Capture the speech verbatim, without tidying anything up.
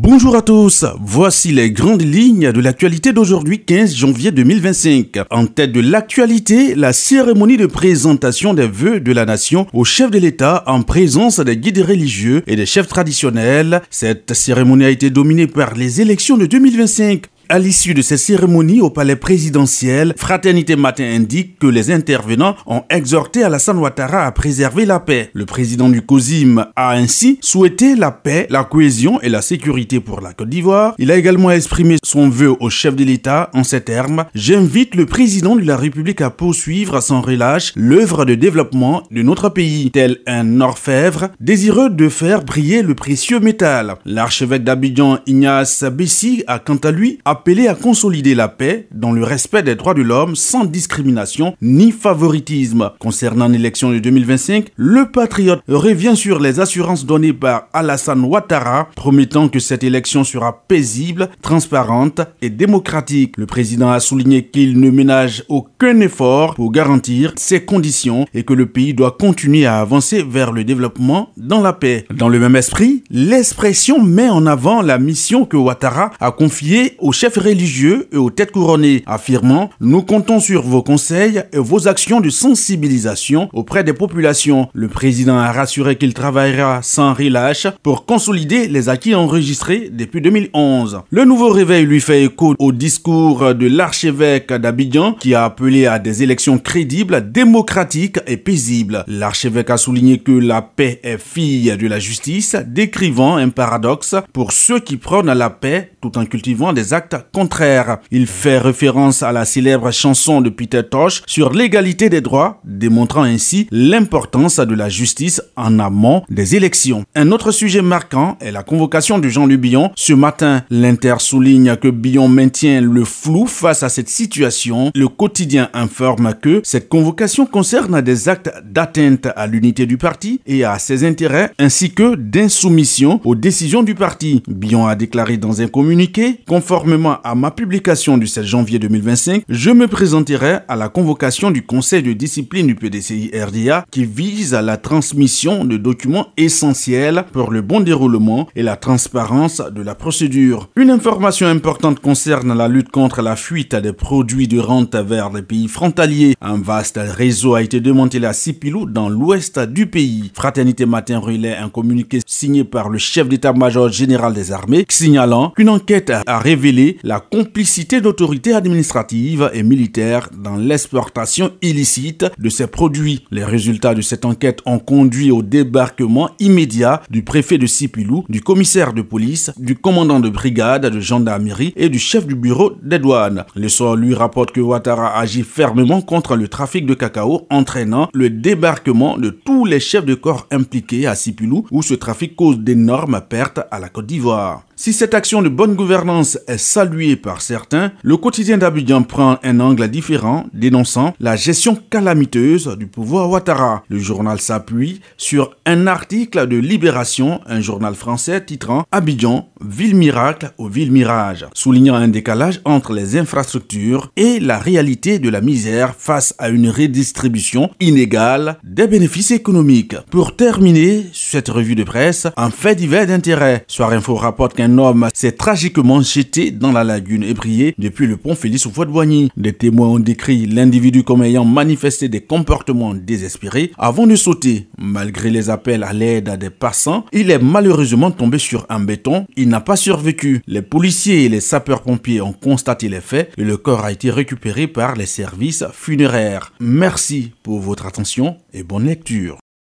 Bonjour à tous, voici les grandes lignes de l'actualité d'aujourd'hui quinze janvier deux mille vingt-cinq. En tête de l'actualité, la cérémonie de présentation des vœux de la nation au chef de l'État en présence des guides religieux et des chefs traditionnels. Cette cérémonie a été dominée par les élections de deux mille vingt-cinq. À l'issue de ces cérémonies au palais présidentiel, Fraternité Matin indique que les intervenants ont exhorté Alassane Ouattara à préserver la paix. Le président du COSIM a ainsi souhaité la paix, la cohésion et la sécurité pour la Côte d'Ivoire. Il a également exprimé son vœu au chef de l'État en ces termes: « J'invite le président de la République à poursuivre sans relâche l'œuvre de développement de notre pays, tel un orfèvre désireux de faire briller le précieux métal. » L'archevêque d'Abidjan, Ignace Bessi, a quant à lui appelé à consolider la paix dans le respect des droits de l'homme sans discrimination ni favoritisme. Concernant l'élection de deux mille vingt-cinq, le patriote revient sur les assurances données par Alassane Ouattara, promettant que cette élection sera paisible, transparente et démocratique. Le président a souligné qu'il ne ménage aucun effort pour garantir ces conditions et que le pays doit continuer à avancer vers le développement dans la paix. Dans le même esprit, l'expression met en avant la mission que Ouattara a confiée au chef religieux et aux têtes couronnées, affirmant: « Nous comptons sur vos conseils et vos actions de sensibilisation auprès des populations. » Le président a rassuré qu'il travaillera sans relâche pour consolider les acquis enregistrés depuis deux mille onze. Le nouveau réveil lui fait écho au discours de l'archevêque d'Abidjan qui a appelé à des élections crédibles, démocratiques et paisibles. L'archevêque a souligné que la paix est fille de la justice, décrivant un paradoxe pour ceux qui prônent la paix tout en cultivant des actes contraire. Il fait référence à la célèbre chanson de Peter Tosh sur l'égalité des droits, démontrant ainsi l'importance de la justice en amont des élections. Un autre sujet marquant est la convocation de Jean-Luc Billon. Ce matin, l'Inter souligne que Billon maintient le flou face à cette situation. Le quotidien informe que cette convocation concerne des actes d'atteinte à l'unité du parti et à ses intérêts, ainsi que d'insoumission aux décisions du parti. Billon a déclaré dans un communiqué: « Conformément à ma publication du sept janvier deux mille vingt-cinq, je me présenterai à la convocation du Conseil de discipline du P D C I R D A qui vise à la transmission de documents essentiels pour le bon déroulement et la transparence de la procédure. » Une information importante concerne la lutte contre la fuite des produits de rente vers les pays frontaliers. Un vaste réseau a été démantelé à Sipilou dans l'ouest du pays. Fraternité Matin relaie un communiqué signé par le chef d'état-major général des armées signalant qu'une enquête a révélé la complicité d'autorités administratives et militaires dans l'exportation illicite de ces produits. Les résultats de cette enquête ont conduit au débarquement immédiat du préfet de Sipilou, du commissaire de police, du commandant de brigade de gendarmerie et du chef du bureau des douanes. Le soir lui rapporte que Ouattara agit fermement contre le trafic de cacao, entraînant le débarquement de tous les chefs de corps impliqués à Sipilou, où ce trafic cause d'énormes pertes à la Côte d'Ivoire. Si cette action de bonne gouvernance est saluée par certains, le quotidien d'Abidjan prend un angle différent, dénonçant la gestion calamiteuse du pouvoir Ouattara. Le journal s'appuie sur un article de Libération, un journal français titrant « Abidjan, ville miracle ou ville mirage », soulignant un décalage entre les infrastructures et la réalité de la misère face à une redistribution inégale des bénéfices économiques. Pour terminer cette revue de presse, un fait divers d'intérêt. Soir Info rapporte qu'un Un homme s'est tragiquement jeté dans la lagune ébrié depuis le pont Félix Houphouët-Boigny. Des témoins ont décrit l'individu comme ayant manifesté des comportements désespérés avant de sauter. Malgré les appels à l'aide des passants, il est malheureusement tombé sur un béton. Il n'a pas survécu. Les policiers et les sapeurs-pompiers ont constaté les faits et le corps a été récupéré par les services funéraires. Merci pour votre attention et bonne lecture.